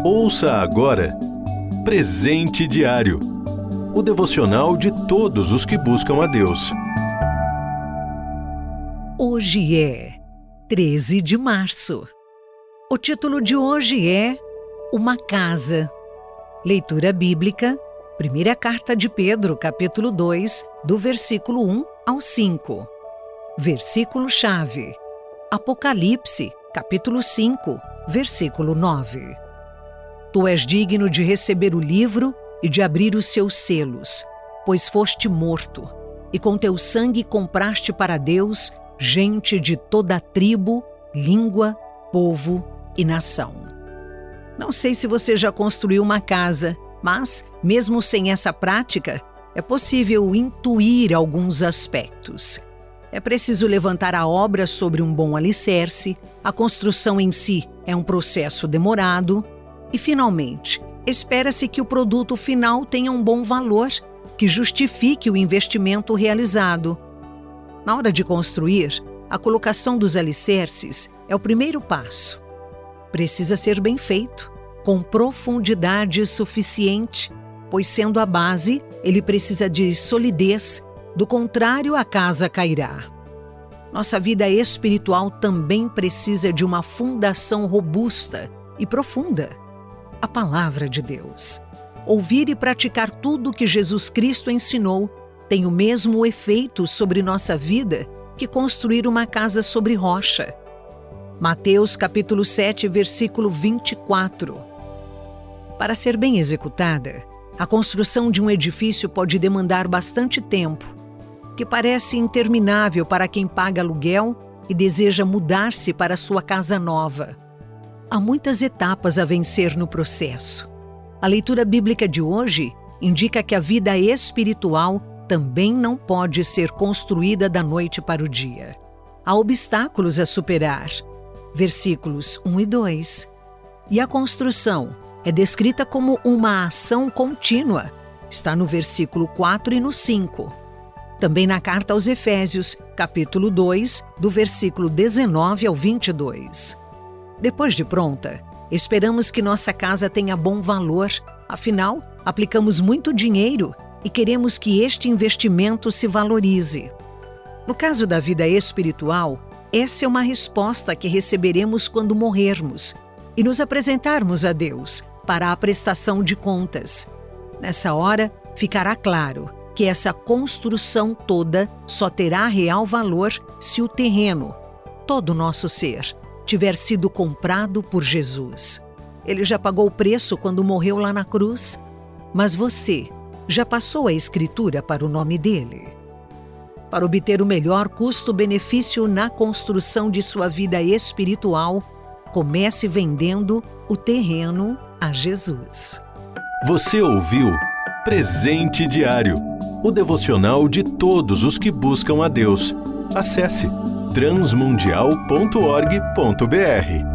Ouça agora Presente Diário, o devocional de todos os que buscam a Deus. Hoje é 13 de março. O título de hoje é Uma Casa. Leitura bíblica, primeira carta de Pedro, capítulo 2, do versículo 1 ao 5. Versículo-chave, Apocalipse, capítulo 5, versículo 9. Tu és digno de receber o livro e de abrir os seus selos, pois foste morto, e com teu sangue compraste para Deus gente de toda a tribo, língua, povo e nação. Não sei se você já construiu uma casa, mas, mesmo sem essa prática, é possível intuir alguns aspectos. É preciso levantar a obra sobre um bom alicerce, a construção em si é um processo demorado e, finalmente, espera-se que o produto final tenha um bom valor, que justifique o investimento realizado. Na hora de construir, a colocação dos alicerces é o primeiro passo. Precisa ser bem feito, com profundidade suficiente, pois, sendo a base, ele precisa de solidez, do contrário, a casa cairá. Nossa vida espiritual também precisa de uma fundação robusta e profunda. A palavra de Deus. Ouvir e praticar tudo o que Jesus Cristo ensinou tem o mesmo efeito sobre nossa vida que construir uma casa sobre rocha. Mateus capítulo 7, versículo 24. Para ser bem executada, a construção de um edifício pode demandar bastante tempo, que parece interminável para quem paga aluguel e deseja mudar-se para sua casa nova. Há muitas etapas a vencer no processo. A leitura bíblica de hoje indica que a vida espiritual também não pode ser construída da noite para o dia. Há obstáculos a superar. Versículos 1 e 2. E a construção é descrita como uma ação contínua. Está no versículo 4 e no 5. Também na carta aos Efésios, capítulo 2, do versículo 19 ao 22. Depois de pronta, esperamos que nossa casa tenha bom valor, afinal, aplicamos muito dinheiro e queremos que este investimento se valorize. No caso da vida espiritual, essa é uma resposta que receberemos quando morrermos e nos apresentarmos a Deus para a prestação de contas. Nessa hora, ficará claro que essa construção toda só terá real valor se o terreno, todo o nosso ser, tiver sido comprado por Jesus. Ele já pagou o preço quando morreu lá na cruz, mas você já passou a escritura para o nome dele. Para obter o melhor custo-benefício na construção de sua vida espiritual, comece vendendo o terreno a Jesus. Você ouviu Presente Diário, o devocional de todos os que buscam a Deus. Acesse transmundial.org.br.